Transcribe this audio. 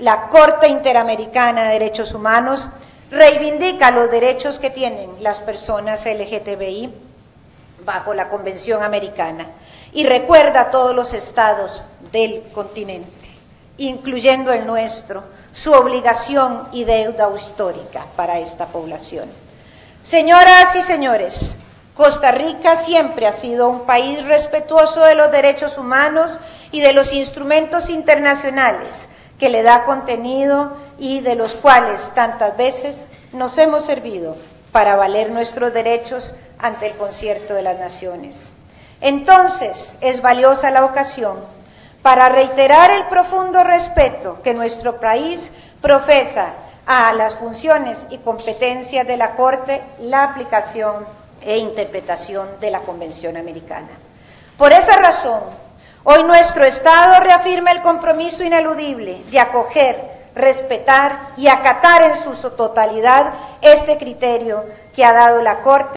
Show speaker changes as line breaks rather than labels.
la Corte Interamericana de Derechos Humanos reivindica los derechos que tienen las personas LGTBI bajo la Convención Americana y recuerda a todos los estados del continente, incluyendo el nuestro, su obligación y deuda histórica para esta población. Señoras y señores, Costa Rica siempre ha sido un país respetuoso de los derechos humanos y de los instrumentos internacionales que le da contenido y de los cuales tantas veces nos hemos servido para valer nuestros derechos ante el concierto de las naciones. Entonces, es valiosa la ocasión para reiterar el profundo respeto que nuestro país profesa a las funciones y competencias de la Corte, la aplicación e interpretación de la Convención Americana. Por esa razón, hoy nuestro Estado reafirma el compromiso ineludible de acoger, respetar y acatar en su totalidad este criterio que ha dado la Corte